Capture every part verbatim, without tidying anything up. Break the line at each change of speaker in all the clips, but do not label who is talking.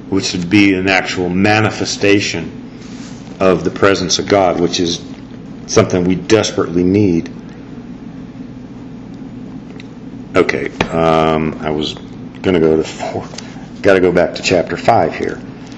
which would be an actual manifestation of the presence of God, which is something we desperately need. Okay, um, I was going to go to four. Got to go back to chapter five here.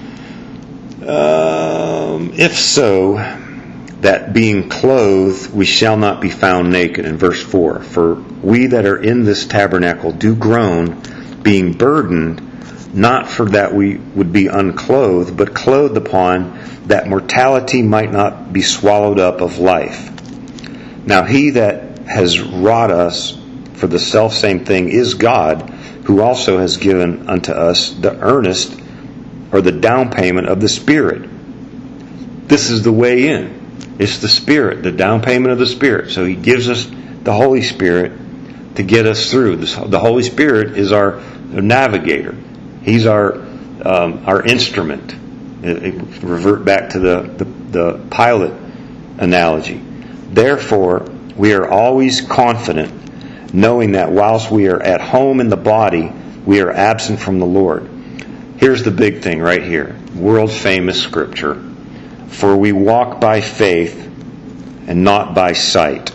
Um, if so, that being clothed, we shall not be found naked. In verse four, for we that are in this tabernacle do groan, being burdened, not for that we would be unclothed, but clothed upon, that mortality might not be swallowed up of life. Now he that has wrought us for the selfsame thing is God, who also has given unto us the earnest, or the down payment of the Spirit. This is the way in. It's the Spirit, the down payment of the Spirit. So He gives us the Holy Spirit to get us through. The Holy Spirit is our navigator. He's our um, our instrument. It, it, revert back to the, the, the pilot analogy. Therefore, we are always confident, knowing that whilst we are at home in the body, we are absent from the Lord. Here's the big thing right here. World famous scripture. For we walk by faith and not by sight.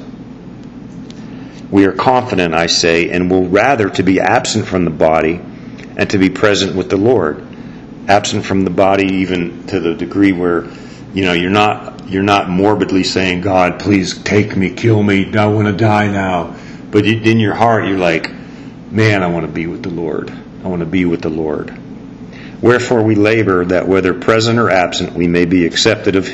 We are confident, I say, and will rather to be absent from the body and to be present with the Lord. Absent from the body even to the degree where, you know, you're not you're not morbidly saying, God, please take me, kill me, I want to die now. But in your heart, you're like, man, I want to be with the Lord. I want to be with the Lord. Wherefore we labor that whether present or absent, we may be accepted of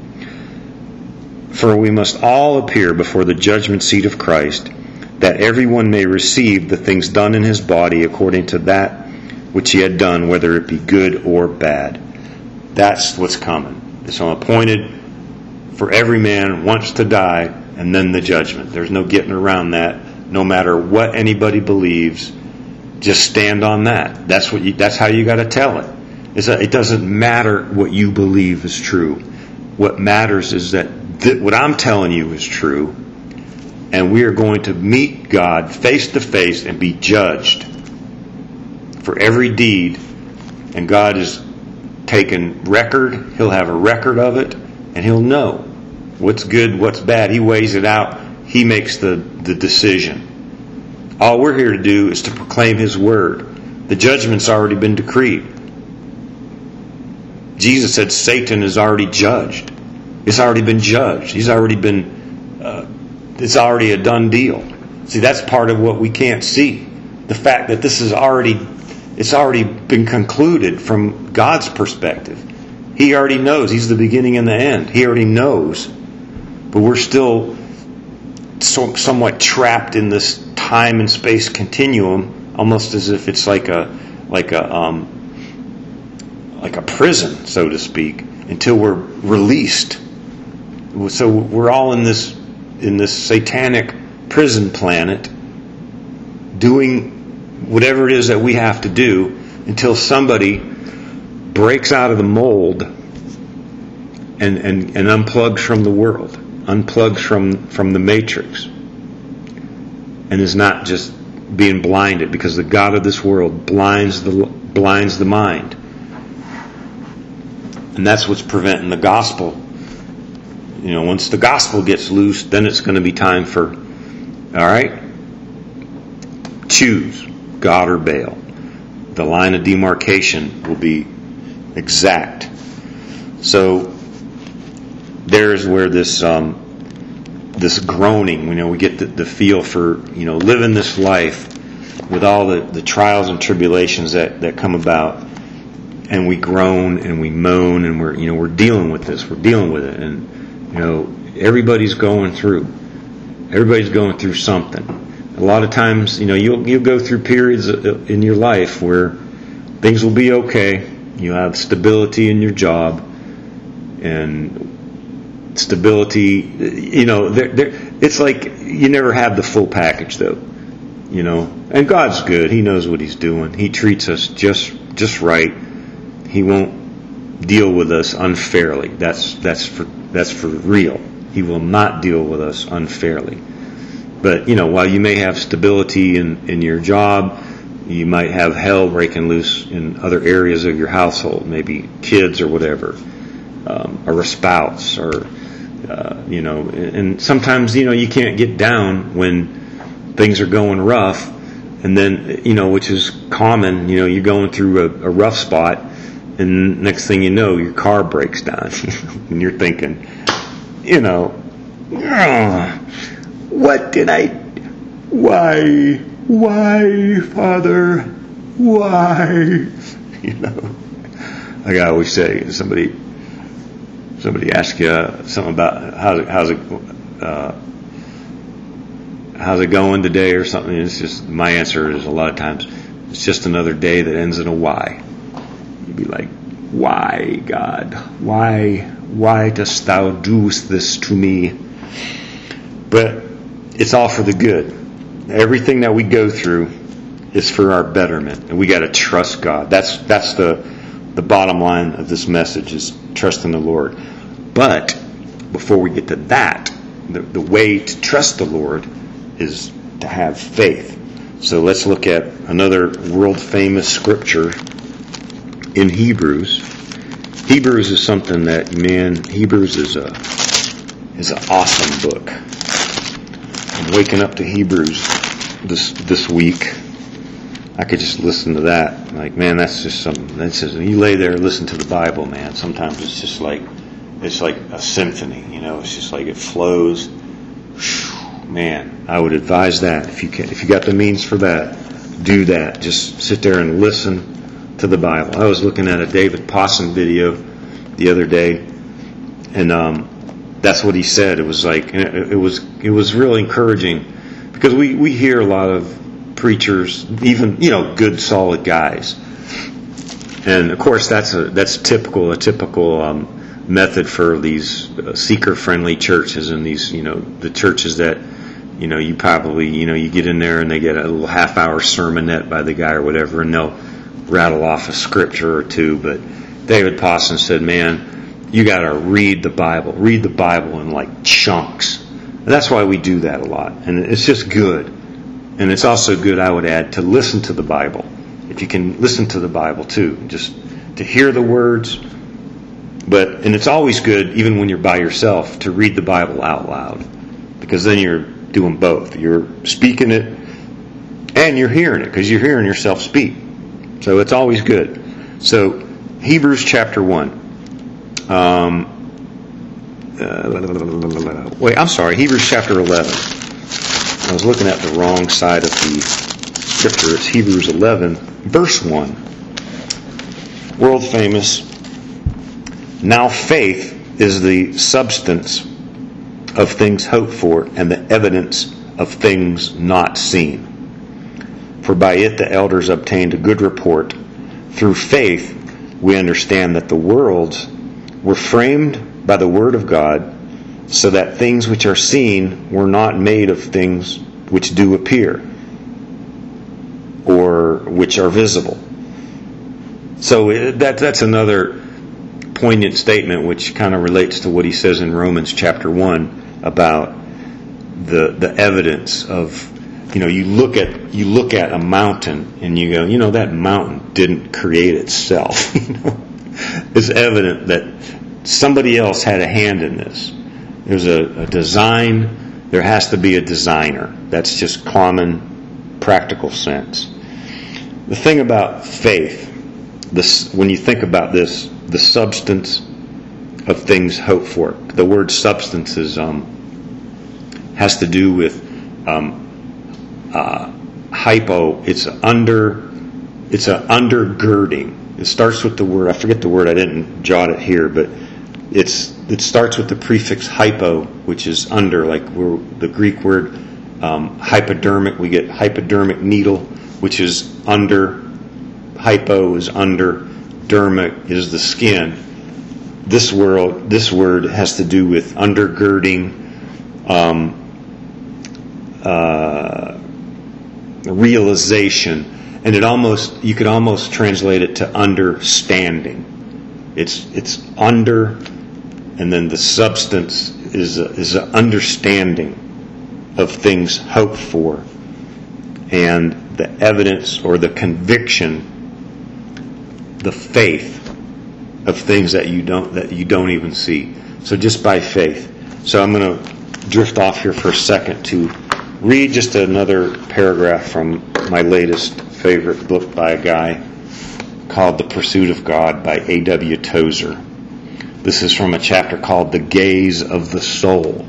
Him. For we must all appear before the judgment seat of Christ, that everyone may receive the things done in his body according to that which he had done, whether it be good or bad. That's what's coming. It's appointed for every man once to die, and then the judgment. There's no getting around that. No matter what anybody believes, just stand on that. That's what. You, that's how you got to tell it. It's a, it doesn't matter what you believe is true. What matters is that th- what I'm telling you is true, and we are going to meet God face to face and be judged for every deed. And God is taking record. He'll have a record of it, and He'll know what's good, what's bad. He weighs it out. He makes the, the decision. All we're here to do is to proclaim His word. The judgment's already been decreed. Jesus said Satan is already judged. It's already been judged. He's already been, uh, it's already a done deal. See, that's part of what we can't see. The fact that this is already, it's already been concluded from God's perspective. He already knows. He's the beginning and the end. He already knows. But we're still so, somewhat trapped in this time and space continuum, almost as if it's like a like a um, like a prison, so to speak, until we're released. So we're all in this in this satanic prison planet, doing whatever it is that we have to do until somebody breaks out of the mold and, and, and unplugs from the world, unplugs from, from the matrix, and is not just being blinded, because the God of this world blinds the blinds the mind. And that's what's preventing the gospel. You know, once the gospel gets loose, then it's going to be time for, all right, choose God or Baal. The line of demarcation will be exact. So there's where this um, this groaning, you know, we get the, the feel for, you know, living this life with all the, the trials and tribulations that, that come about, and we groan and we moan, and we're, you know, we're dealing with this, we're dealing with it, and, you know, everybody's going through, everybody's going through something. A lot of times, you know, you'll you'll go through periods in your life where things will be okay. You have stability in your job, and stability, you know, they're, they're, it's like you never have the full package, though, you know. And God's good. He knows what He's doing. He treats us just just right. He won't deal with us unfairly. That's that's for that's for real. He will not deal with us unfairly. But, you know, while you may have stability in, in your job, you might have hell breaking loose in other areas of your household, maybe kids or whatever, um, or a spouse, or uh, you know. And sometimes, you know, you can't get down when things are going rough, and then, you know, which is common. You know, you're going through a, a rough spot, and next thing you know, your car breaks down, and you're thinking, you know, oh, what did I? Why? Why, Father? Why? You know, like I always say, somebody, somebody asks you uh, something about how's it, how's it, uh, how's it going today or something. It's just, my answer is a lot of times, it's just another day that ends in a why. You'd be like, why, God? Why? Why dost thou do this to me? But it's all for the good. Everything that we go through is for our betterment, and we got to trust God. That's that's the the bottom line of this message, is trust in the Lord. But before we get to that, the, the way to trust the Lord is to have faith. So let's look at another world famous scripture in Hebrews. Hebrews is something that, man, Hebrews is a is an awesome book. I'm waking up to Hebrews this this week. I could just listen to that. Like, man, that's just something. That's just, you lay there and listen to the Bible, man. Sometimes it's just like it's like a symphony. You know, it's just like it flows. Man, I would advise that if you can, if you got the means for that, do that. Just sit there and listen to the Bible. I was looking at a David Pawson video the other day, and um, that's what he said. It was like it, it was it was really encouraging, because we, we hear a lot of preachers, even, you know, good solid guys, and of course that's a that's typical a typical um, method for these uh, seeker friendly churches, and these, you know, the churches that, you know, you probably, you know, you get in there and they get a little half hour sermonette by the guy or whatever, and they'll rattle off a scripture or two. But David Pawson said, man, you got to read the Bible. Read the Bible in like chunks. And that's why we do that a lot. And it's just good. And it's also good, I would add, to listen to the Bible. If you can listen to the Bible too, just to hear the words. But, and it's always good, even when you're by yourself, to read the Bible out loud. Because then you're doing both. You're speaking it and you're hearing it, because you're hearing yourself speak. So it's always good. So Hebrews chapter one. Um, uh, wait, I'm sorry. Hebrews chapter eleven. I was looking at the wrong side of the scripture. It's Hebrews eleven, verse one. World famous. Now faith is the substance of things hoped for, and the evidence of things not seen. For by it the elders obtained a good report. Through faith we understand that the worlds were framed by the word of God, so that things which are seen were not made of things which do appear, or which are visible. So that that's another poignant statement, which kind of relates to what he says in Romans chapter one about the the evidence of, you know, you look at you look at a mountain and you go, you know, that mountain didn't create itself. You know, it's evident that somebody else had a hand in this. There's a, a design. There has to be a designer. That's just common, practical sense. The thing about faith, this, when you think about this, the substance of things hoped for. The word substance is um, has to do with um, uh, hypo. It's under. It's a undergirding. It starts with the word. I forget the word. I didn't jot it here, but it's it starts with the prefix hypo, which is under. Like we're, the Greek word um, hypodermic. We get hypodermic needle, which is under. Hypo is under. Dermic is the skin. This word, this word has to do with undergirding, um, uh, realization, and it almost you could almost translate it to understanding. It's it's under, and then the substance is a, is an understanding of things hoped for, and the evidence or the conviction, the faith of things that you don't that you don't even see. So just by faith. So I'm going to drift off here for a second to read just another paragraph from my latest favorite book by a guy called The Pursuit of God by A W Tozer. This is from a chapter called The Gaze of the Soul.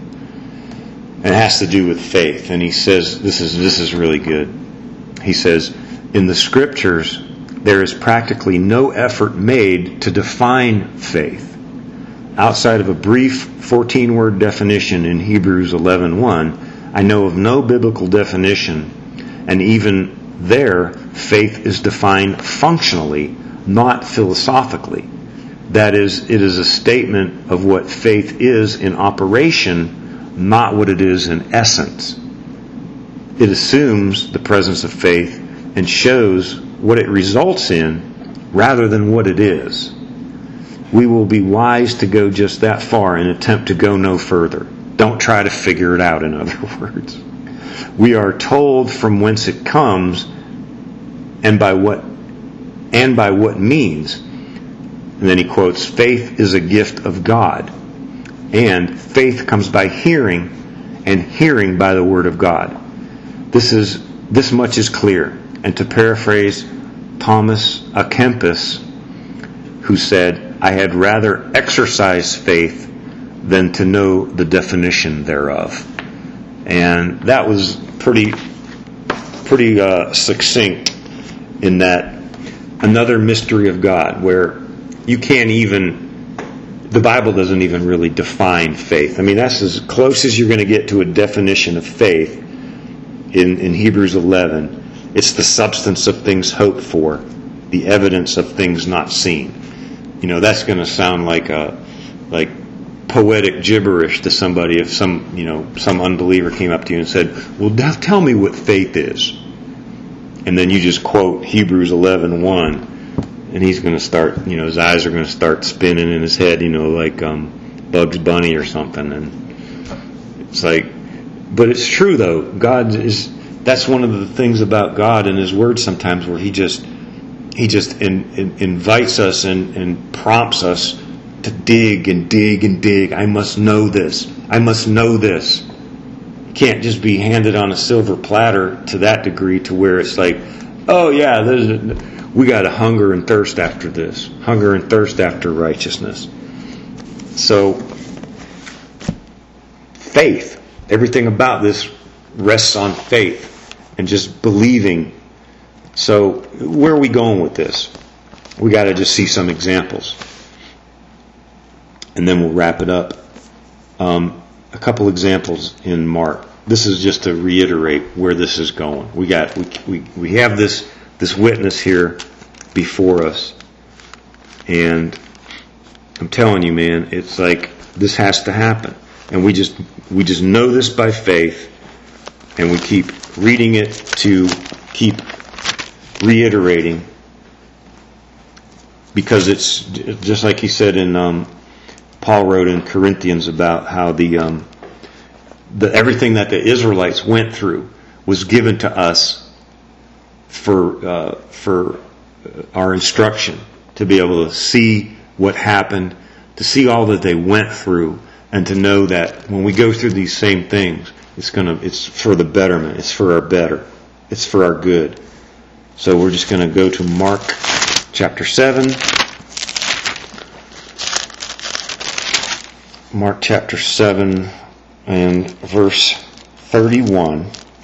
And it has to do with faith. And he says, this is this is really good. He says, in the Scriptures, there is practically no effort made to define faith. Outside of a brief fourteen-word definition in Hebrews eleven one, I know of no biblical definition, and even there, faith is defined functionally, not philosophically. That is, it is a statement of what faith is in operation, not what it is in essence. It assumes the presence of faith and shows what it results in rather than what it is. We will be wise to go just that far and attempt to go no further. Don't try to figure it out, in other words. We are told from whence it comes and by what and by what means. And then he quotes, faith is a gift of God. And faith comes by hearing, and hearing by the word of God. This is this much is clear. And to paraphrase Thomas à Kempis, who said, I had rather exercise faith than to know the definition thereof. And that was pretty pretty uh, succinct in that another mystery of God where you can't even, the Bible doesn't even really define faith. I mean, that's as close as you're going to get to a definition of faith in, in Hebrews eleven. It's the substance of things hoped for, the evidence of things not seen. You know, that's going to sound like a like poetic gibberish to somebody if some, you know, some unbeliever came up to you and said, well, tell me what faith is. And then you just quote Hebrews eleven one, and he's going to start, you know, his eyes are going to start spinning in his head, you know, like um, Bugs Bunny or something. And it's like, but it's true though. God is, that's one of the things about God and His Word sometimes where He just, He just in, in, invites us and, and prompts us to dig and dig and dig. I must know this. I must know this. You can't just be handed on a silver platter to that degree to where it's like, oh yeah, there's a, we got to hunger and thirst after this. Hunger and thirst after righteousness. So, faith. Everything about this rests on faith and just believing. So, where are we going with this? We got to just see some examples. And then we'll wrap it up. Um, a couple examples in Mark. This is just to reiterate where this is going. We got we we, we have this this witness here before us, and I'm telling you, man, it's like this has to happen, and we just we just know this by faith, and we keep reading it to keep reiterating, because it's just like he said in um, Paul wrote in Corinthians about how the um, the everything that the Israelites went through was given to us for uh, for our instruction, to be able to see what happened, to see all that they went through, and to know that when we go through these same things, it's gonna it's for the betterment, it's for our better, it's for our good. So we're just going to go to Mark chapter seven. Mark chapter seven and verse thirty-one.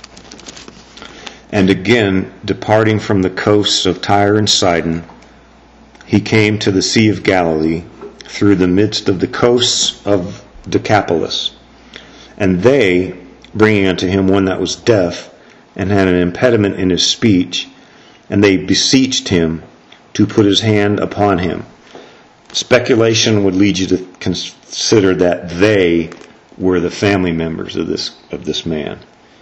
And again, departing from the coasts of Tyre and Sidon, he came to the Sea of Galilee through the midst of the coasts of Decapolis. And they, bringing unto him one that was deaf and had an impediment in his speech, and they beseeched him to put his hand upon him. Speculation would lead you to consider that they were the family members of this of this man.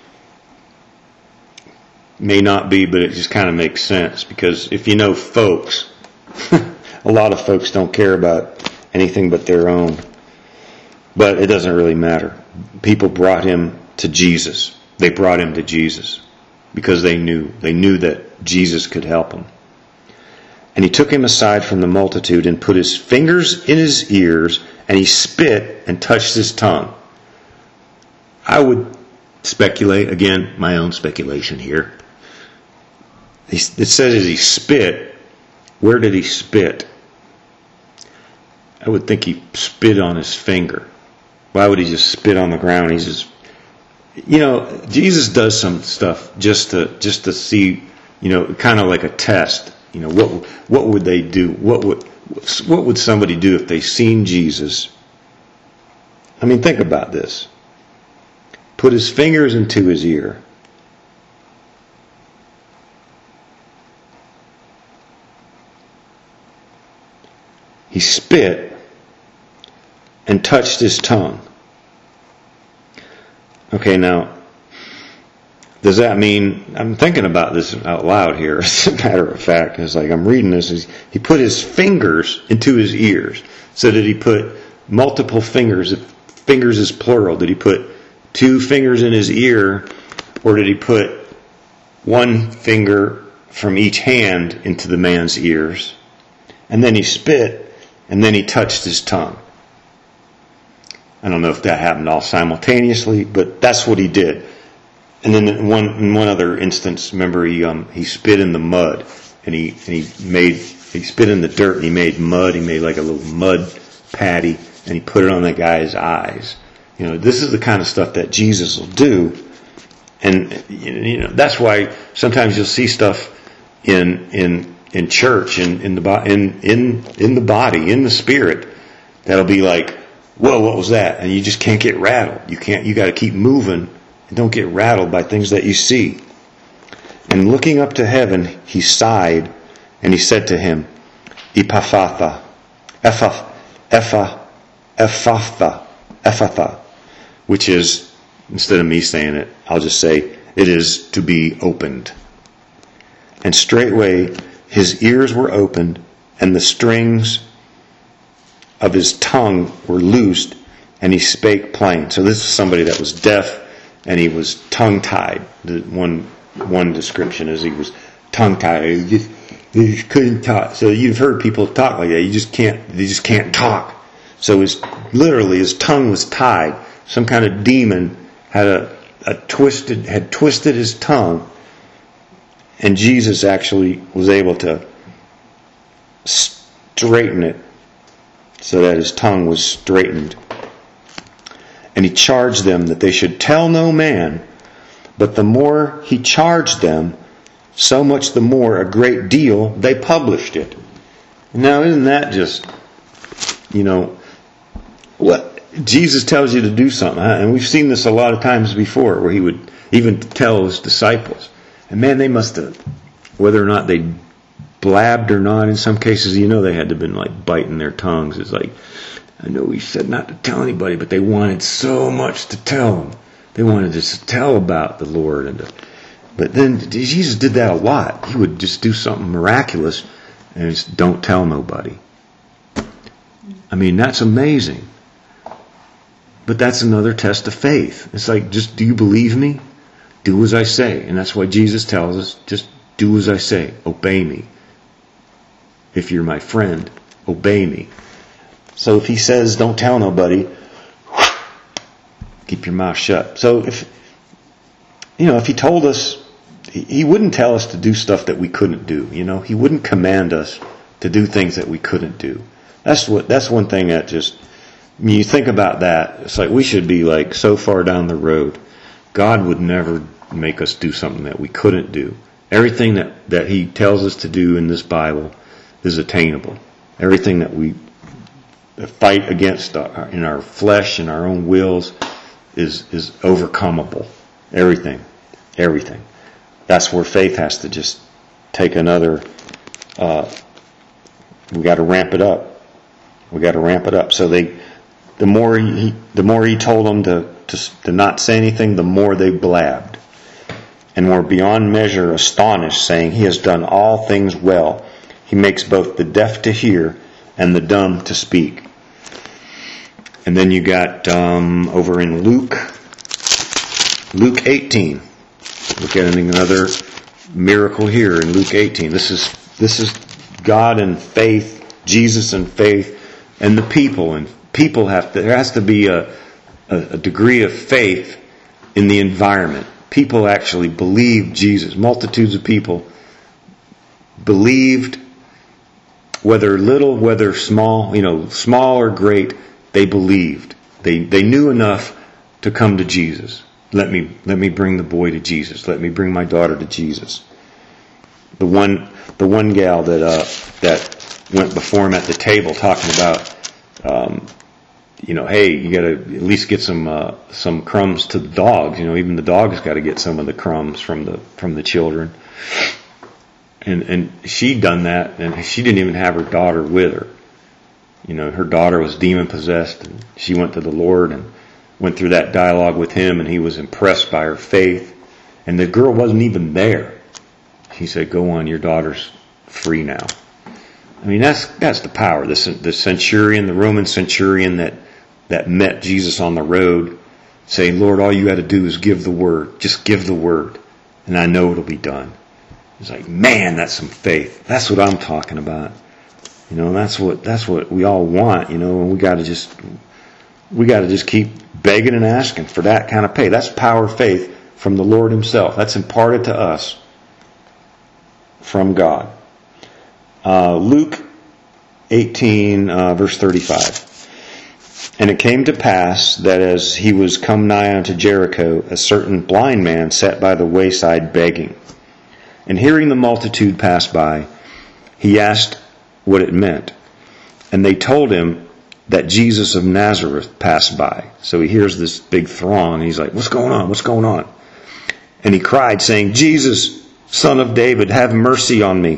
May not be, but it just kind of makes sense, because if you know folks, a lot of folks don't care about anything but their own. But it doesn't really matter. People brought him to Jesus. They brought him to Jesus. because they knew. They knew that Jesus could help them. And he took him aside from the multitude and put his fingers in his ears, and he spit and touched his tongue. I would speculate, again, my own speculation here. It says he spit. Where did he spit? I would think he spit on his finger. Why would he just spit on the ground? He's just, you know, Jesus does some stuff just to just to see, you know, kind of like a test. You know, what what would they do? What would what would somebody do if they seen Jesus? I mean, think about this. Put his fingers into his ear. He spit and touched his tongue. Okay, now, does that mean, I'm thinking about this out loud here, as a matter of fact, it's like I'm reading this, he put his fingers into his ears. So did he put multiple fingers, if fingers is plural, did he put two fingers in his ear, or did he put one finger from each hand into the man's ears? And then he spit, and then he touched his tongue. I don't know if that happened all simultaneously, but that's what he did. And then in one in one other instance, remember he um, he spit in the mud, and he and he made he spit in the dirt, and he made mud. He made like a little mud patty, and he put it on the guy's eyes. You know, this is the kind of stuff that Jesus will do, and you know that's why sometimes you'll see stuff in in in church, in in the in in in the body, in the spirit, that'll be like, whoa, what was that? And you just can't get rattled. You can't. You got to keep moving. And don't get rattled by things that you see. And looking up to heaven, he sighed, and he said to him, Epaphatha, Epha, Epha, Ephatha, Ephatha, which is, instead of me saying it, I'll just say, it is to be opened. And straightway his ears were opened, and the strings of his tongue were loosed, and he spake plain. So this is somebody that was deaf, and he was tongue-tied. The one one description is he was tongue-tied. He just, he just couldn't talk. So you've heard people talk like that. You just can't. They just can't talk. So his literally his tongue was tied. Some kind of demon had a, a twisted had twisted his tongue, and Jesus actually was able to straighten it so that his tongue was straightened. And he charged them that they should tell no man, but the more he charged them, so much the more a great deal they published it. Now, isn't that just, you know, what Jesus tells you to do something, huh? And we've seen this a lot of times before, where he would even tell his disciples. And man, they must have, whether or not they blabbed or not, in some cases, you know, they had to have been like biting their tongues. It's like, I know he said not to tell anybody, but they wanted so much to tell them. They wanted to tell about the Lord. and to, But then Jesus did that a lot. He would just do something miraculous and just don't tell nobody. I mean, that's amazing. But that's another test of faith. It's like, just do you believe me? Do as I say. And that's why Jesus tells us, just do as I say. Obey me. If you're my friend, obey me. So if he says, don't tell nobody, keep your mouth shut. So if, you know, if he told us, he wouldn't tell us to do stuff that we couldn't do. You know, he wouldn't command us to do things that we couldn't do. That's what, that's one thing that just, when you think about that, it's like we should be like so far down the road. God would never make us do something that we couldn't do. Everything that, that he tells us to do in this Bible is attainable. Everything that we fight against our, in our flesh and our own wills is is overcomable. Everything. Everything. That's where faith has to just take another, uh, we got to ramp it up. We got to ramp it up. So they, the more he, the more he told them to, to, to not say anything, the more they blabbed. And were beyond measure astonished, saying, he has done all things well. He makes both the deaf to hear and the dumb to speak. And then you got um, over in Luke, Luke eighteen. Look at another miracle here in Luke eighteen. This is this is God and faith, Jesus and faith, and the people. And people have to, there has to be a, a, a degree of faith in the environment. People actually believed Jesus. Multitudes of people believed, whether little, whether small, you know, small or great, they believed. They they knew enough to come to Jesus. Let me let me bring the boy to Jesus. Let me bring my daughter to Jesus. The one the one gal that uh, that went before him at the table talking about, um, you know, hey, you got to at least get some uh, some crumbs to the dogs. You know, even the dogs got to get some of the crumbs from the from the children. And and she'd done that, and she didn't even have her daughter with her. You know, her daughter was demon possessed, and she went to the Lord and went through that dialogue with him, and he was impressed by her faith. And the girl wasn't even there. He said, "Go on, your daughter's free now." I mean, that's that's the power. The, the centurion, the Roman centurion that that met Jesus on the road, saying, "Lord, all you got to do is give the word. Just give the word, and I know it'll be done." It's like, man, that's some faith. That's what I'm talking about. You know, that's what that's what we all want. You know, and we got to just we got to just keep begging and asking for that kind of faith. That's power of faith from the Lord Himself. That's imparted to us from God. Uh, Luke eighteen, uh, verse thirty-five. And it came to pass that as he was come nigh unto Jericho, a certain blind man sat by the wayside begging. And hearing the multitude pass by, he asked what it meant. And they told him that Jesus of Nazareth passed by. So he hears this big throng, and he's like, "What's going on? What's going on?" And he cried, saying, "Jesus, Son of David, have mercy on me."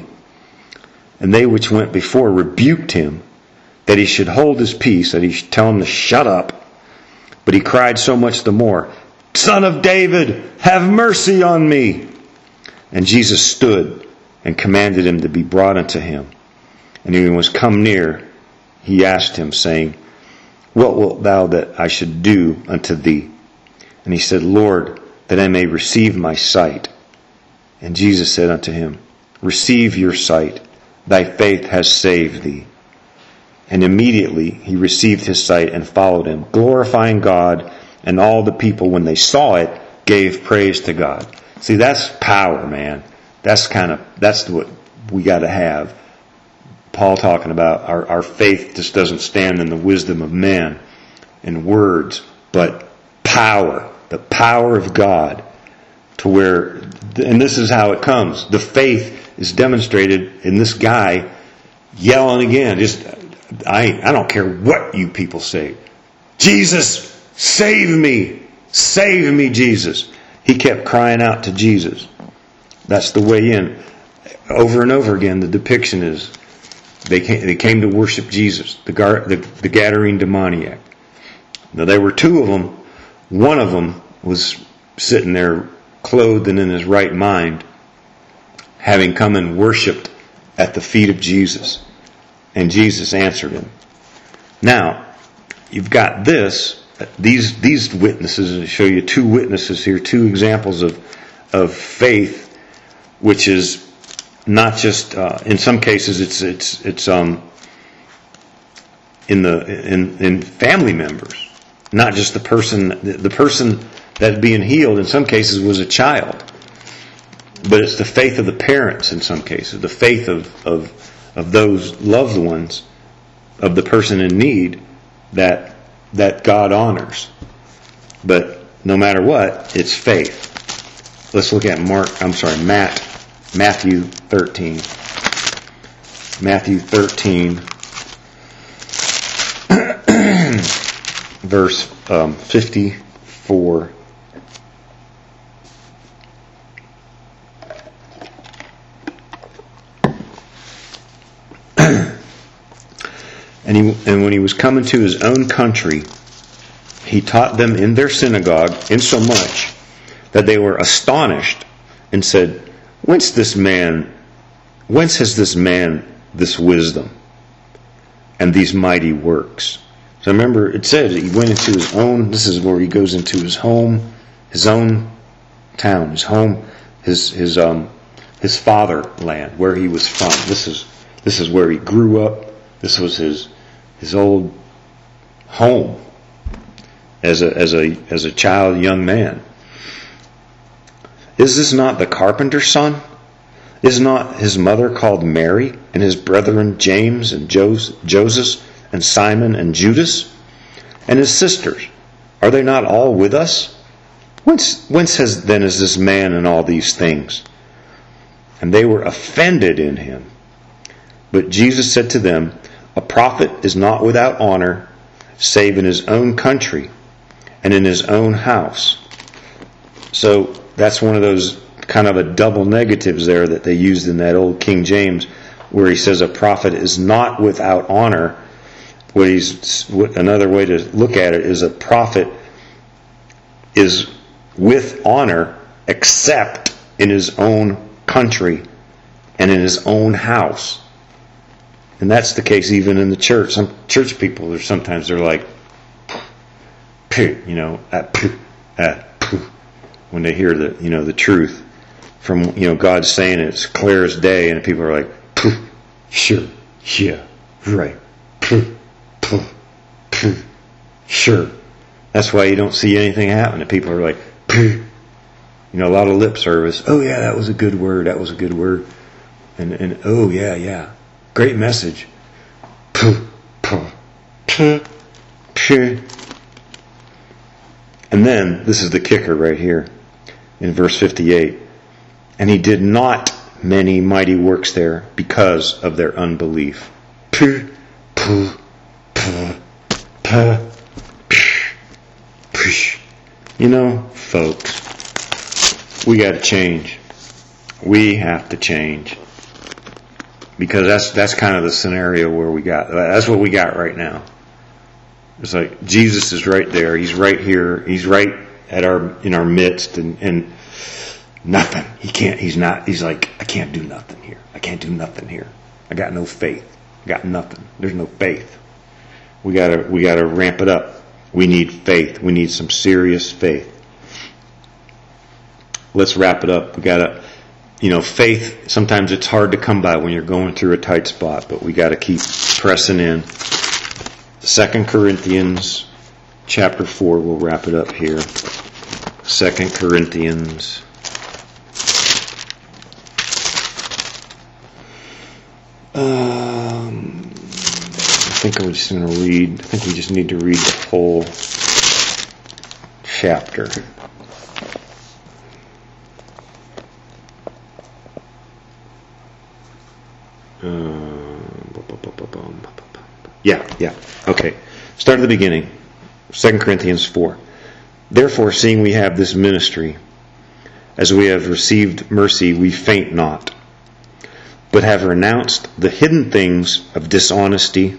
And they which went before rebuked him, that he should hold his peace, that he should tell him to shut up. But he cried so much the more, "Son of David, have mercy on me." And Jesus stood and commanded him to be brought unto him. And when he was come near, he asked him, saying, "What wilt thou that I should do unto thee?" And he said, "Lord, that I may receive my sight." And Jesus said unto him, "Receive your sight. Thy faith has saved thee." And immediately he received his sight and followed him, glorifying God. And all the people, when they saw it, gave praise to God. See, that's power, man. That's kind of, that's what we got to have. Paul talking about our, our faith just doesn't stand in the wisdom of men and words, but power, the power of God, to where, and this is how it comes. The faith is demonstrated in this guy yelling again. Just, I, I don't care what you people say. "Jesus, save me! Save me, Jesus!" He kept crying out to Jesus. That's the way in. Over and over again, the depiction is they came, they came to worship Jesus, the, the, the Gadarene demoniac. Now, there were two of them. One of them was sitting there clothed and in his right mind, having come and worshipped at the feet of Jesus. And Jesus answered him. Now, you've got this. These these witnesses, I show you two witnesses here, two examples of of faith, which is not just uh, in some cases it's it's it's um in the in in family members, not just the person the person that being healed. In some cases was a child, but it's the faith of the parents. In some cases, the faith of of of those loved ones of the person in need that. that God honors. But no matter what, it's faith. Let's look at Mark, I'm sorry, Matt, Matthew thirteen. Matthew thirteen, verse um, fifty-four. And, he, and when he was coming to his own country, he taught them in their synagogue, insomuch that they were astonished, and said, "Whence this man, whence has this man this wisdom, and these mighty works?" So remember, it said he went into his own, this is where he goes into his home, his own town, his home, his his um his fatherland, where he was from. This is this is where he grew up. This was his his old home as a as a as a child, young man. Is this not the carpenter's son? Is not his mother called Mary, and his brethren James and Joseph and Simon and Judas? And his sisters, are they not all with us? Whence, whence has then is this man and all these things? And they were offended in him. But Jesus said to them, a prophet is not without honor, save in his own country and in his own house. So that's one of those kind of a double negatives there that they used in that old King James, where he says a prophet is not without honor. What he's what, another way to look at it is a prophet is with honor except in his own country and in his own house. And that's the case even in the church. Some church people are sometimes they're like, you know, when they hear the you know the truth from you know God saying it, it's clear as day, and people are like, sure, yeah, right, sure. That's why you don't see anything happen. And people are like, you know, a lot of lip service. Oh yeah, that was a good word. That was a good word. And and oh yeah, yeah, great message. And then this is the kicker right here in verse fifty-eight. And he did not many mighty works there because of their unbelief. You know, folks, we got to change. We have to change. Because that's that's kind of the scenario where we got. That's what we got right now. It's like Jesus is right there. He's right here. He's right at our in our midst, and, and nothing. He can't. He's not. He's like, I can't do nothing here. I can't do nothing here. I got no faith. I got nothing. There's no faith. We gotta we gotta ramp it up. We need faith. We need some serious faith. Let's wrap it up. We gotta, you know, faith. Sometimes it's hard to come by when you're going through a tight spot, but we gotta keep pressing in. Second Corinthians chapter four, we'll wrap it up here. Second Corinthians. Um, I think I'm just going to read, I think we just need to read the whole chapter. Yeah, yeah. Okay. Start at the beginning. Second Corinthians four. Therefore, seeing we have this ministry, as we have received mercy, we faint not, but have renounced the hidden things of dishonesty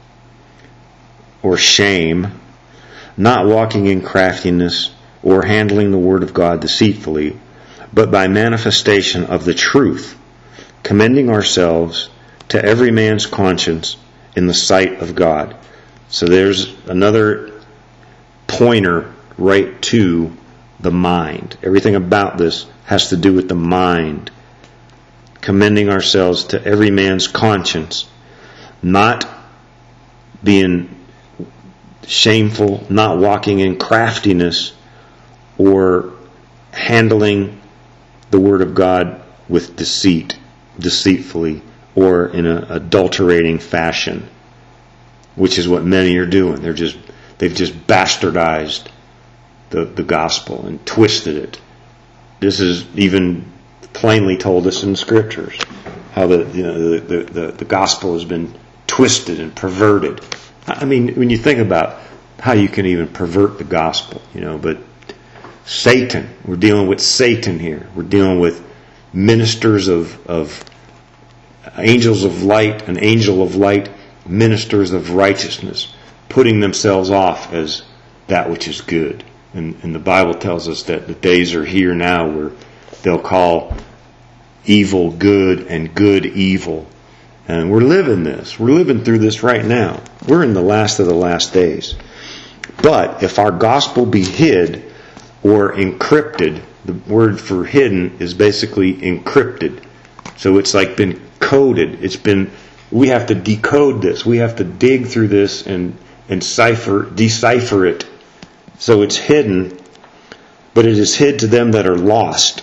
or shame, not walking in craftiness or handling the word of God deceitfully, but by manifestation of the truth, commending ourselves to every man's conscience in the sight of God. So there's another pointer right to the mind. Everything about this has to do with the mind. Commending ourselves to every man's conscience. Not being shameful, not walking in craftiness, or handling the Word of God with deceit, deceitfully, or in an adulterating fashion, which is what many are doing. They're just they've just bastardized the the gospel and twisted it. This is even plainly told us in the scriptures how the you know the the, the gospel has been twisted and perverted. I mean, when you think about how you can even pervert the gospel, you know, but Satan, we're dealing with Satan here. We're dealing with ministers of of angels of light, an angel of light, ministers of righteousness, putting themselves off as that which is good. And, and the Bible tells us that the days are here now where they'll call evil good and good evil. And we're living this. We're living through this right now. We're in the last of the last days. But if our gospel be hid or encrypted The word for hidden is basically encrypted. So it's like been coded. It's been, we have to decode this. We have to dig through this and, and cipher, decipher it. So it's hidden, but it is hid to them that are lost.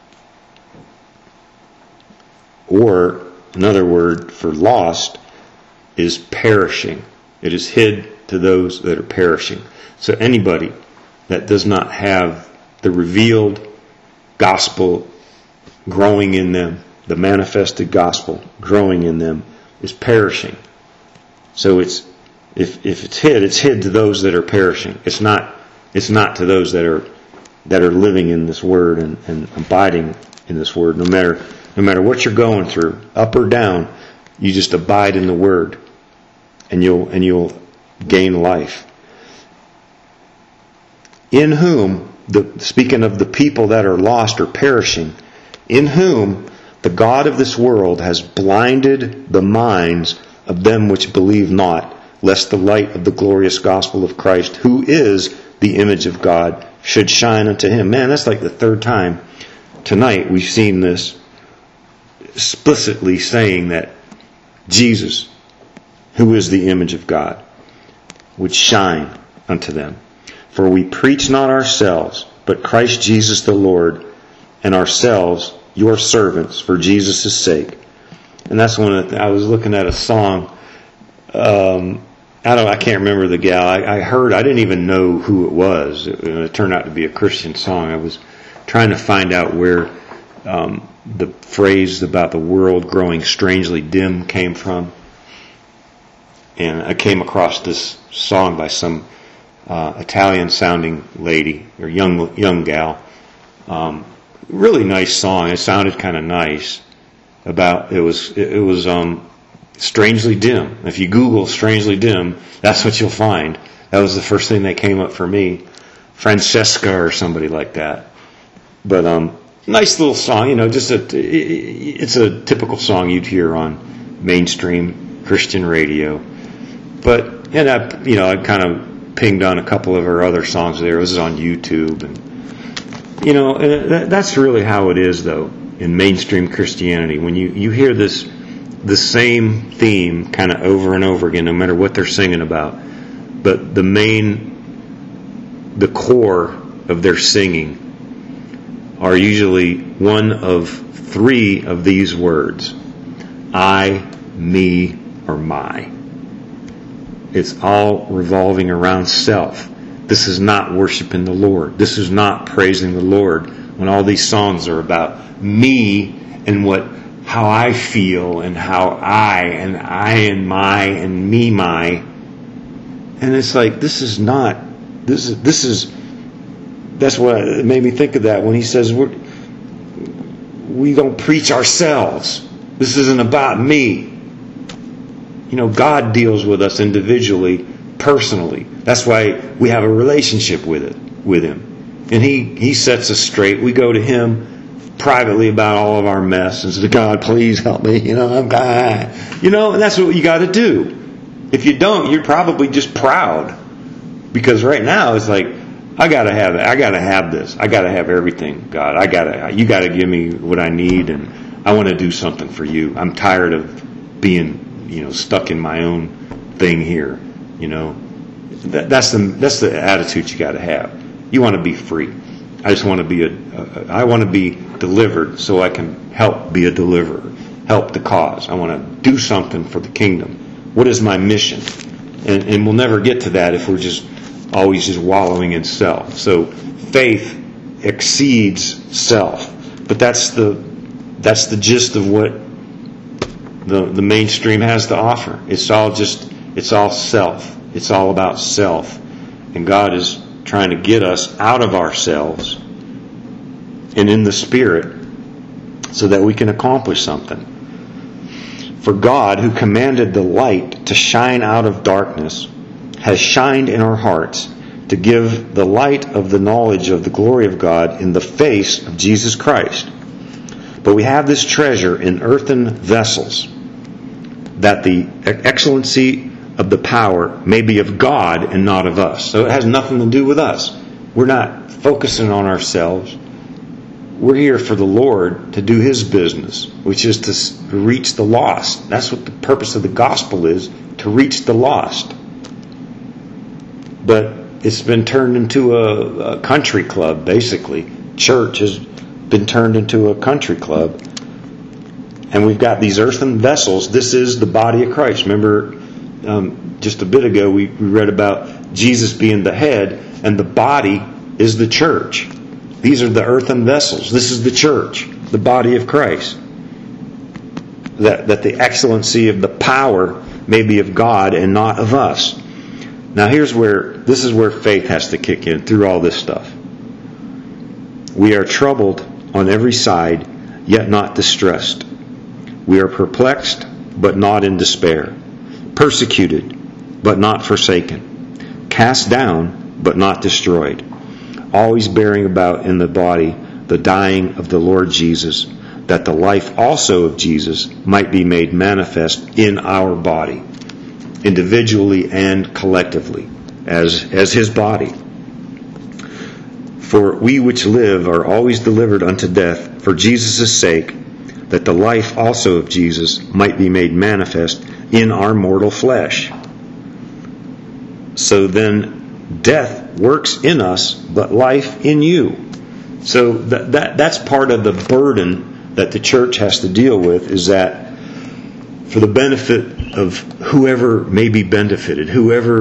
Or another word for lost is perishing. It is hid to those that are perishing. So anybody that does not have the revealed gospel growing in them, the manifested gospel growing in them, is perishing. So it's if if it's hid, it's hid to those that are perishing. It's not it's not to those that are that are living in this word and, and abiding in this word. No matter no matter what you're going through, up or down, you just abide in the word, and you'll and you'll gain life. In whom, the, speaking of the people that are lost or perishing, in whom the God of this world has blinded the minds of them which believe not, lest the light of the glorious gospel of Christ, who is the image of God, should shine unto him. Man, that's like the third time tonight we've seen this explicitly saying that Jesus, who is the image of God, would shine unto them. For we preach not ourselves, but Christ Jesus the Lord, and ourselves your servants for Jesus' sake. And that's one of the, I was looking at a song. Um, I don't. I can't remember the gal. I, I heard. I didn't even know who it was. It, it turned out to be a Christian song. I was trying to find out where um, the phrase about the world growing strangely dim came from, and I came across this song by some uh, Italian-sounding lady or young young gal. Um, really nice song. It sounded kind of nice. About it was it, it was um, strangely dim. If you Google strangely dim, that's what you'll find. That was the first thing that came up for me. Francesca or somebody like that. But um, nice little song. You know, just a it's a typical song you'd hear on mainstream Christian radio. But and I you know I kind of pinged on a couple of her other songs there. It was on YouTube, and you know and that's really how it is though in mainstream Christianity. When you, you hear this the same theme kind of over and over again, no matter what they're singing about, but the main the core of their singing are usually one of three of these words: I, me, or my. It's all revolving around self. This is not worshiping the Lord. This is not praising the Lord. When all these songs are about me and what, how I feel and how I and I and my and me my, and it's like this is not this is this is that's what it made me think of that when he says we're, we don't preach ourselves. This isn't about me. You know, God deals with us individually, personally. That's why we have a relationship with it, with Him. And He, He sets us straight. We go to Him privately about all of our mess and say, God, please help me. You know, I'm God. You know, and that's what you got to do. If you don't, you're probably just proud. Because right now it's like, I gotta have it. I gotta have this. I gotta have everything, God. I gotta. You gotta give me what I need, and I want to do something for you. I'm tired of being, you know, stuck in my own thing here. You know, that, that's the that's the attitude you got to have. You want to be free. I just want to be a. a I want to be delivered so I can help be a deliverer, help the cause. I want to do something for the kingdom. What is my mission? And, and we'll never get to that if we're just always just wallowing in self. So faith exceeds self. But that's the that's the gist of what the the mainstream has to offer. It's all just it's all self. It's all about self. And God is trying to get us out of ourselves and in the Spirit so that we can accomplish something. For God, who commanded the light to shine out of darkness, has shined in our hearts to give the light of the knowledge of the glory of God in the face of Jesus Christ. But we have this treasure in earthen vessels, that the excellency of the power may be of God and not of us. So it has nothing to do with us. We're not focusing on ourselves. we're here for the Lord to do His business, which is to reach the lost. That's what the purpose of the gospel is, to reach the lost. But it's been turned into a, a country club, basically. Church has been turned into a country club. And we've got these earthen vessels. This is the body of Christ. Remember, um, just a bit ago, we, we read about Jesus being the head, and the body is the church. These are the earthen vessels. This is the church, the body of Christ. That, that the excellency of the power may be of God and not of us. Now here's where, this is where faith has to kick in through all this stuff. We are troubled on every side, yet not distressed. We are perplexed, but not in despair. Persecuted, but not forsaken. Cast down, but not destroyed. Always bearing about in the body the dying of the Lord Jesus, that the life also of Jesus might be made manifest in our body, individually and collectively, as, as His body. For we which live are always delivered unto death for Jesus' sake, that the life also of Jesus might be made manifest in our mortal flesh. So then death works in us, but life in you. So that, that that's part of the burden that the church has to deal with, is that for the benefit of whoever may be benefited, whoever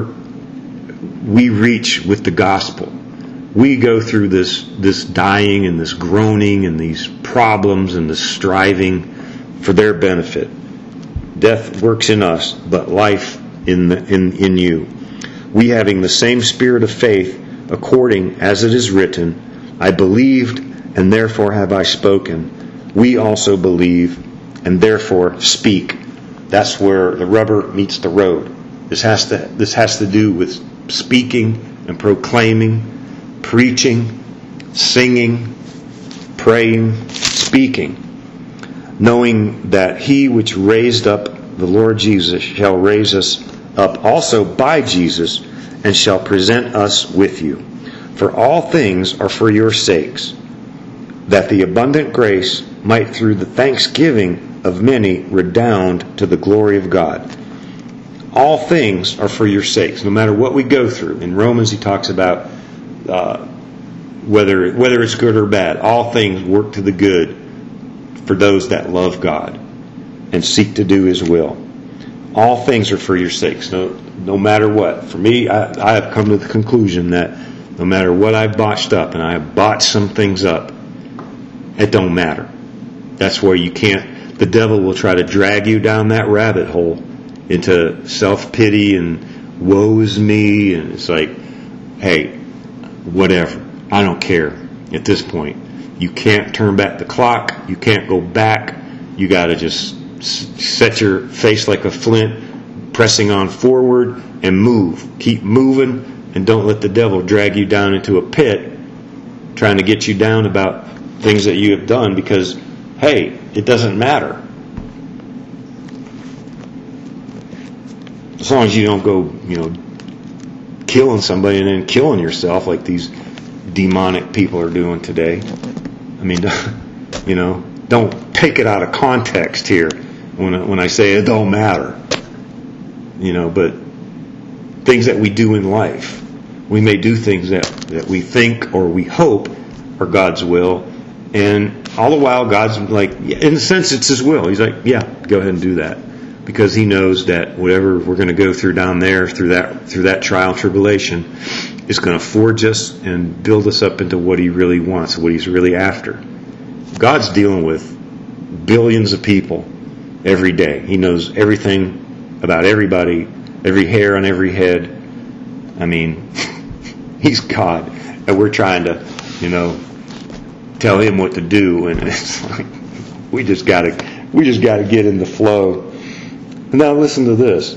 we reach with the gospel, we go through this this dying and this groaning and these problems and this striving for their benefit. Death works in us, but life in the, in in you. We, having the same spirit of faith, according as it is written, I believed, and therefore have I spoken. We also believe, and therefore speak. That's where the rubber meets the road. This has to this has to do with speaking and proclaiming, preaching, singing, praying, speaking, knowing that He which raised up the Lord Jesus shall raise us up also by Jesus, and shall present us with you. For all things are for your sakes, that the abundant grace might through the thanksgiving of many redound to the glory of God. All things are for your sakes, no matter what we go through. In Romans he talks about uh, whether whether it's good or bad. All things work to the good for those that love God and seek to do His will. All things are for your sakes, no, no matter what. For me, I, I have come to the conclusion that no matter what I've botched up, and I have botched some things up, it don't matter. That's where you can't, the devil will try to drag you down that rabbit hole into self-pity and woe is me, and it's like, hey, whatever, I don't care at this point. You can't turn back the clock, you can't go back, you got to just set your face like a flint, pressing on forward and move. Keep moving, and don't let the devil drag you down into a pit trying to get you down about things that you have done, because, hey, it doesn't matter. As long as you don't go, you know, killing somebody and then killing yourself like these demonic people are doing today. I mean, you know, don't take it out of context here when I, when I say it don't matter. You know, but things that we do in life, we may do things that, that we think or we hope are God's will, and all the while God's like, in a sense it's His will. He's like, yeah, go ahead and do that, because He knows that whatever we're going to go through down there, through that through that trial and tribulation, is going to forge us and build us up into what He really wants, what He's really after. God's dealing with billions of people every day. He knows everything about everybody, every hair on every head. I mean, He's God, and we're trying to, you know, tell Him what to do, and it's like we just got to we just got to get in the flow. Now listen to this.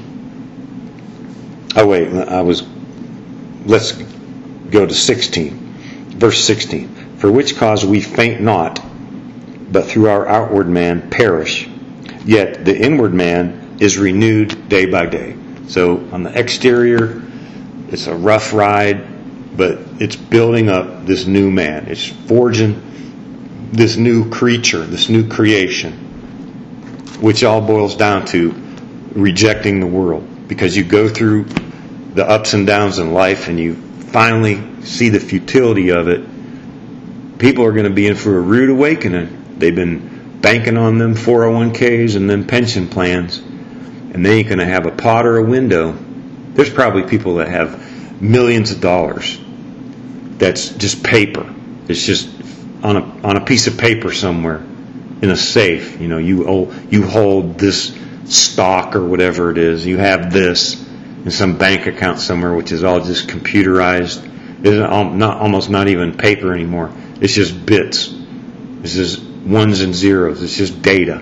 Oh wait, I was. Let's go to sixteen, verse sixteen. For which cause we faint not, but through our outward man perish. Yet the inward man is renewed day by day. So on the exterior, it's a rough ride, but it's building up this new man. It's forging this new creature, this new creation, which all boils down to rejecting the world. Because you go through the ups and downs in life and you finally see the futility of it, people are going to be in for a rude awakening. They've been banking on them four oh one k's and them pension plans, and they ain't going to have a pot or a window. There's probably people that have millions of dollars that's just paper. It's just on a on a piece of paper somewhere in a safe. You know, you oh, you hold this stock or whatever it is. You have this in some bank account somewhere, which is all just computerized. It's not almost not even paper anymore. It's just bits. It's just ones and zeros. It's just data,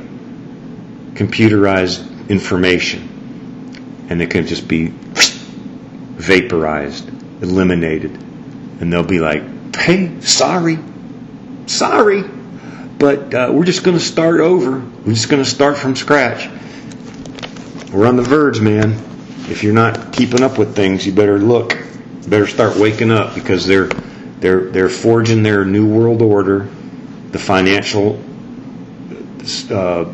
computerized information, and it can just be vaporized, eliminated, and they'll be like, "Hey, sorry, sorry, but uh, we're just going to start over. We're just going to start from scratch." We're on the verge, man. If you're not keeping up with things, you better look. You better start waking up, because they're they're they're forging their new world order. The financial uh,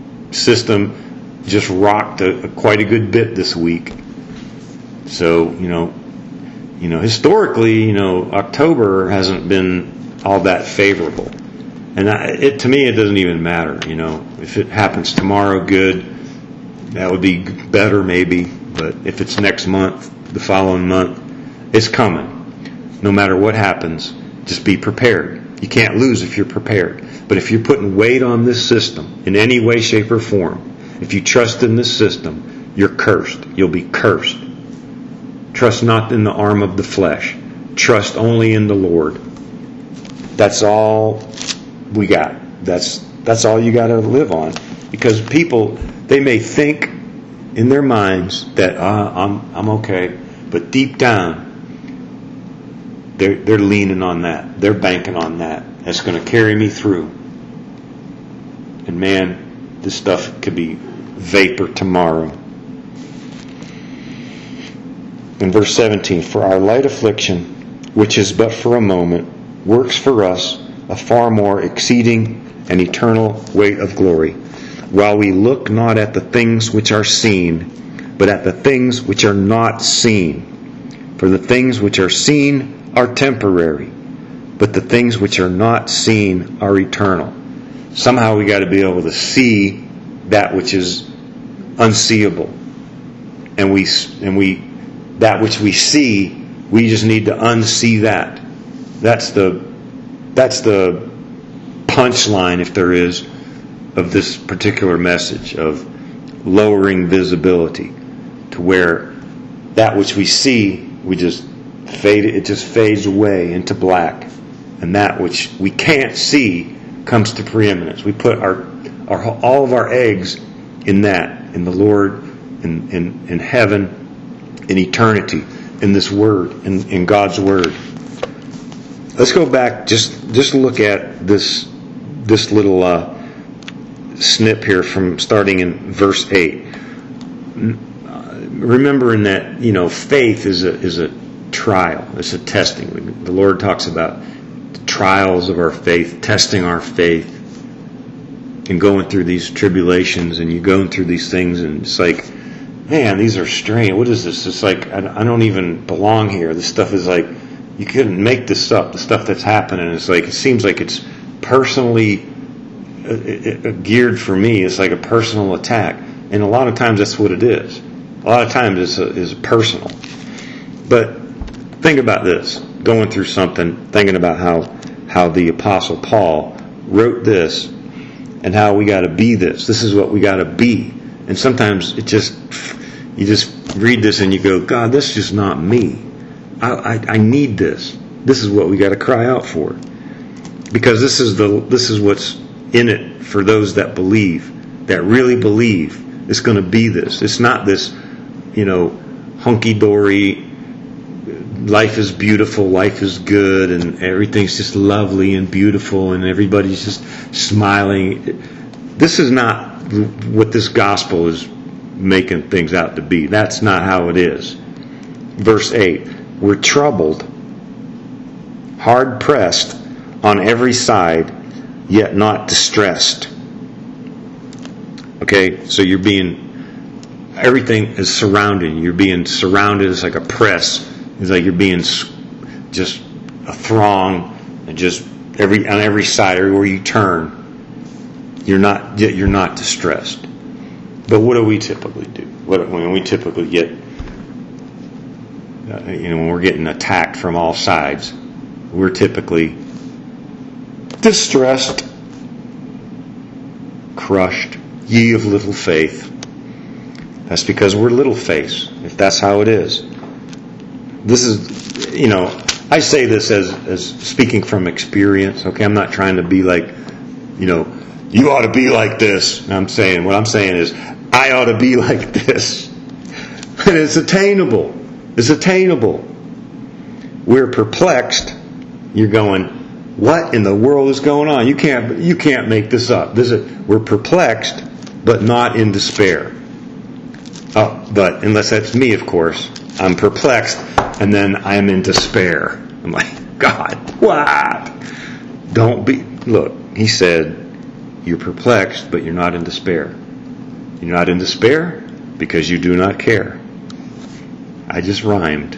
system just rocked a, a, quite a good bit this week. So you know, you know, historically, you know, October hasn't been all that favorable, and I, it to me, it doesn't even matter. You know, if it happens tomorrow, good. That would be better, maybe. But if it's next month, the following month, it's coming. No matter what happens, just be prepared. You can't lose if you're prepared. But if you're putting weight on this system in any way, shape, or form, if you trust in this system, you're cursed. You'll be cursed. Trust not in the arm of the flesh. Trust only in the Lord. That's all we got. That's that's all you got to live on. Because people, they may think in their minds that uh, I'm I'm okay, but deep down, they're they're leaning on that. They're banking on that. That's going to carry me through. And man, this stuff could be vapor tomorrow. In verse seventeen, for our light affliction, which is but for a moment, works for us a far more exceeding and eternal weight of glory, while we look not at the things which are seen, but at the things which are not seen. For the things which are seen are temporary, but the things which are not seen are eternal. Somehow we got to be able to see that which is unseeable, and we and we that which we see, we just need to unsee that. That's the that's the punchline, if there is, of this particular message of lowering visibility, to where that which we see, we just fade it just fades away into black, and that which we can't see comes to preeminence. We put our, our all of our eggs in that, in the Lord, in in, in heaven, in eternity, in this Word, in, in God's Word. Let's go back, just just look at this this little uh, snip here from starting in verse eight. Remembering that, you know, faith is a is a trial. It's a testing. The Lord talks about the trials of our faith, testing our faith, and going through these tribulations, and you're going through these things, and it's like, man, these are strange. What is this? It's like, I don't even belong here. This stuff is like, you couldn't make this up. The stuff that's happening, it's like, it seems like it's personally uh, geared for me. It's like a personal attack, and a lot of times that's what it is. A lot of times it's a, it's personal. But think about this: going through something, thinking about how how the Apostle Paul wrote this, and how we got to be this. This is what we got to be. And sometimes it just, you just read this and you go, God, this is just not me. I, I, I need this. This is what we got to cry out for, because this is the this is what's in it for those that believe, that really believe. It's going to be this. It's not this, you know, hunky dory. Life is beautiful. Life is good, and everything's just lovely and beautiful, and everybody's just smiling. This is not what this gospel is making things out to be. That's not how it is. Verse eight, we're troubled, hard pressed on every side, yet not distressed. Okay, so you're being, everything is surrounding you. You're being surrounded. It's like a press. It's like you're being just a throng, and just every on every side, everywhere you turn, you're not you're not distressed. But what do we typically do? What when we typically get, uh, you know, when we're getting attacked from all sides, we're typically distressed, crushed. Ye of little faith. That's because we're little faith, if that's how it is. This is, you know, I say this as, as speaking from experience, okay? I'm not trying to be like, you know, you ought to be like this. I'm saying, what I'm saying is, I ought to be like this. And it's attainable. It's attainable. We're perplexed. You're going, what in the world is going on? You can't, you can't make this up. This is, we're perplexed, but not in despair. Oh, but unless that's me, of course, I'm perplexed, and then I'm in despair. I'm like, God, what? Don't be. Look, he said, you're perplexed, but you're not in despair. You're not in despair because you do not care. I just rhymed.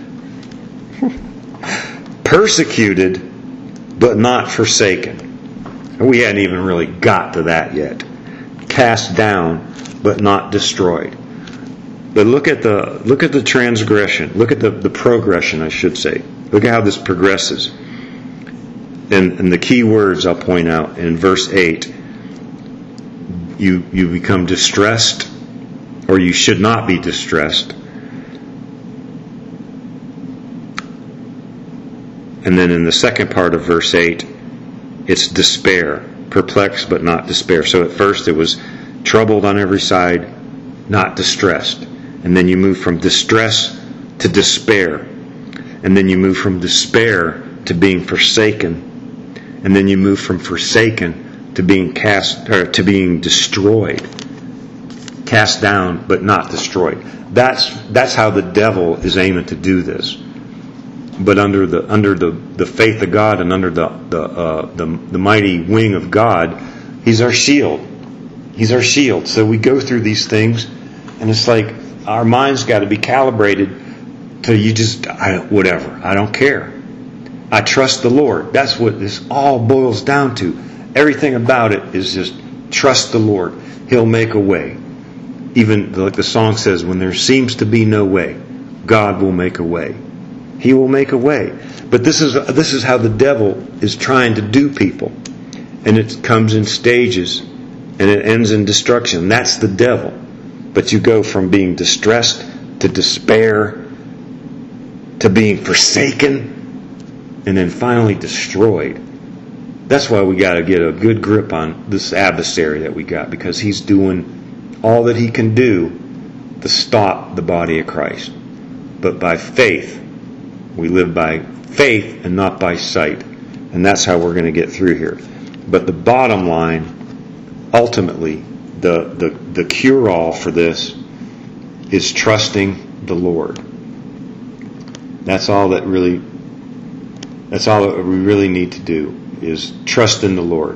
Persecuted, but not forsaken. We hadn't even really got to that yet. Cast down, but not destroyed. But look at the look at the transgression. Look at the, the progression, I should say. Look at how this progresses. And, and the key words I'll point out in verse eight. You you become distressed, or you should not be distressed. And then in the second part of verse eight, it's despair. Perplexed but not despair. So at first it was troubled on every side, not distressed. And then you move from distress to despair. And then you move from despair to being forsaken. And then you move from forsaken to being cast or to being destroyed. Cast down but not destroyed. That's that's how the devil is aiming to do this. But under the under the, the faith of God and under the the, uh, the the mighty wing of God, He's our shield. He's our shield. So we go through these things, and it's like our mind's got to be calibrated to you just I, whatever. I don't care. I trust the Lord. That's what this all boils down to. Everything about it is just trust the Lord. He'll make a way. Even like the song says, when there seems to be no way, God will make a way. He will make a way. But this is this is how the devil is trying to do people. And it comes in stages. And it ends in destruction. That's the devil. But you go from being distressed to despair to being forsaken and then finally destroyed. That's why we got to get a good grip on this adversary that we got, because he's doing all that he can do to stop the body of Christ. But by faith, we live by faith and not by sight. And that's how we're going to get through here. But the bottom line, ultimately, the, the, the cure-all for this is trusting the Lord. That's all that really, that's all that we really need to do, is trust in the Lord.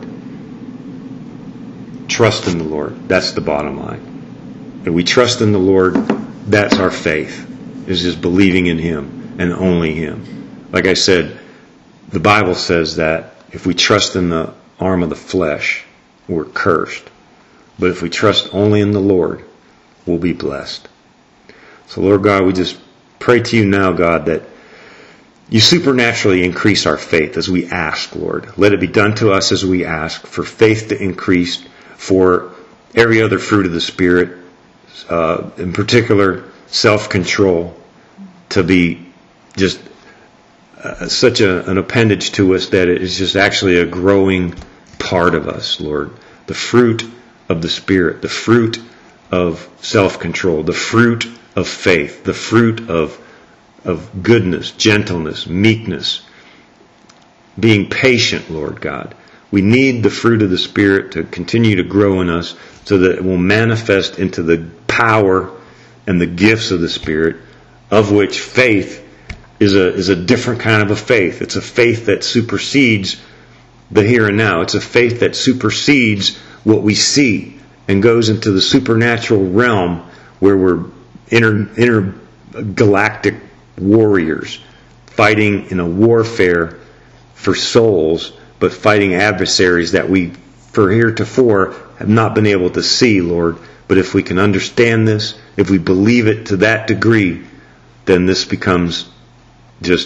Trust in the Lord. That's the bottom line. If we trust in the Lord, that's our faith, is just believing in Him. And only Him. Like I said, the Bible says that if we trust in the arm of the flesh, we're cursed. But if we trust only in the Lord, we'll be blessed. So Lord God, we just pray to you now, God, that you supernaturally increase our faith as we ask, Lord. Let it be done to us as we ask, for faith to increase, for every other fruit of the Spirit, uh, in particular, self-control, to be just uh, such a, an appendage to us that it is just actually a growing part of us, Lord. The fruit of the Spirit, the fruit of self-control, the fruit of faith, the fruit of of goodness, gentleness, meekness, being patient, Lord God. We need the fruit of the Spirit to continue to grow in us so that it will manifest into the power and the gifts of the Spirit, of which faith is a is a different kind of a faith. It's a faith that supersedes the here and now. It's a faith that supersedes what we see and goes into the supernatural realm where we're inter, intergalactic warriors fighting in a warfare for souls, but fighting adversaries that we, for heretofore, have not been able to see, Lord. But if we can understand this, if we believe it to that degree, then this becomes just,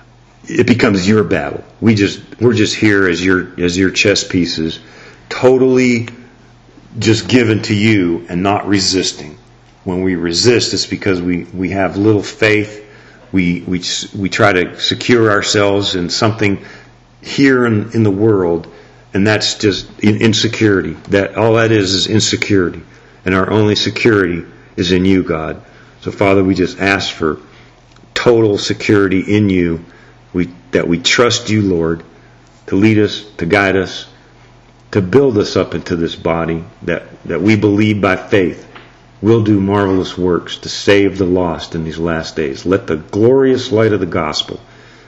it becomes your battle. We just, we're just here as your, as your chess pieces, totally just given to you and not resisting. When we resist, it's because we, we have little faith. We, we, we try to secure ourselves in something here in, in the world, and that's just insecurity. That all that is is insecurity. And our only security is in you, God. So, Father, we just ask for total security in you. We, that we trust you, Lord, to lead us, to guide us, to build us up into this body, that, that we believe by faith will do marvelous works to save the lost in these last days. Let the glorious light of the gospel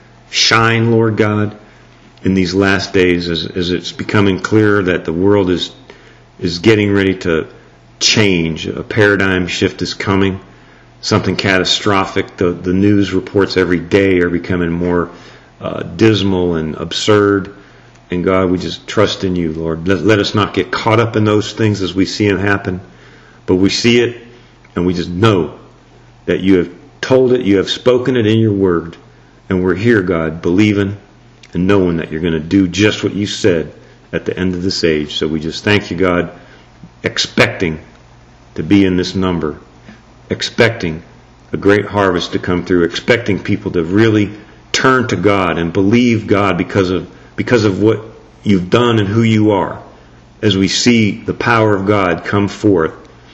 shine, Lord God, in these last days as, as it's becoming clearer that the world is is getting ready to change. A paradigm shift is coming. Something catastrophic. The, the news reports every day are becoming more uh, dismal and absurd. And God, we just trust in you, Lord. Let, let us not get caught up in those things as we see them happen. But we see it, and we just know that you have told it, you have spoken it in your word. And we're here, God, believing and knowing that you're going to do just what you said at the end of this age. So we just thank you, God, expecting to be in this number, expecting a great harvest to come through, expecting people to really turn to God and believe God because of because of what you've done and who you are, as we see the power of God come forth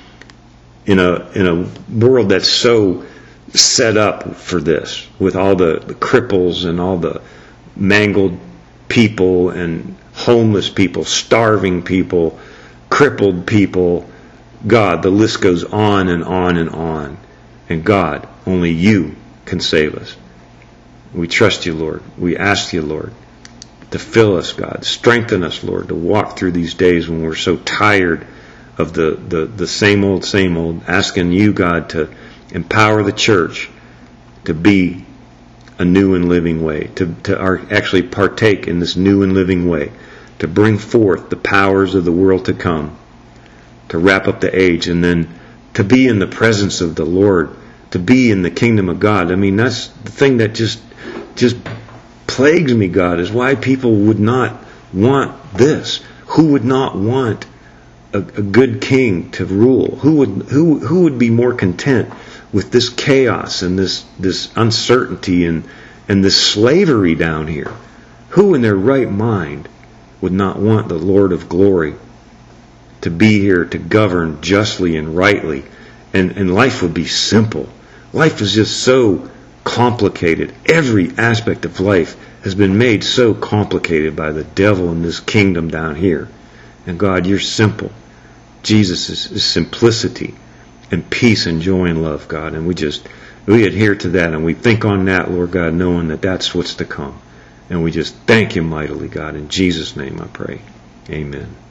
in a in a world that's so set up for this, with all the, the cripples and all the mangled people and homeless people, starving people, crippled people. God, the list goes on and on and on. And God, only you can save us. We trust you, Lord. We ask you, Lord, to fill us, God. Strengthen us, Lord, to walk through these days when we're so tired of the, the, the same old, same old. Asking you, God, to empower the church to be a new and living way, to, to our, actually partake in this new and living way, to bring forth the powers of the world to come, to wrap up the age, and then to be in the presence of the Lord, to be in the kingdom of God. I mean, that's the thing that just just plagues me, God, is why people would not want this. Who would not want a, a good king to rule? Who would who who would be more content with this chaos and this this uncertainty and and this slavery down here? Who in their right mind would not want the Lord of glory to be here to govern justly and rightly? And, and life would be simple. Life is just so complicated. Every aspect of life has been made so complicated by the devil in this kingdom down here. And God, you're simple. Jesus is, is simplicity and peace and joy and love, God. And we just, we adhere to that and we think on that, Lord God, knowing that that's what's to come. And we just thank you mightily, God. In Jesus' name I pray. Amen.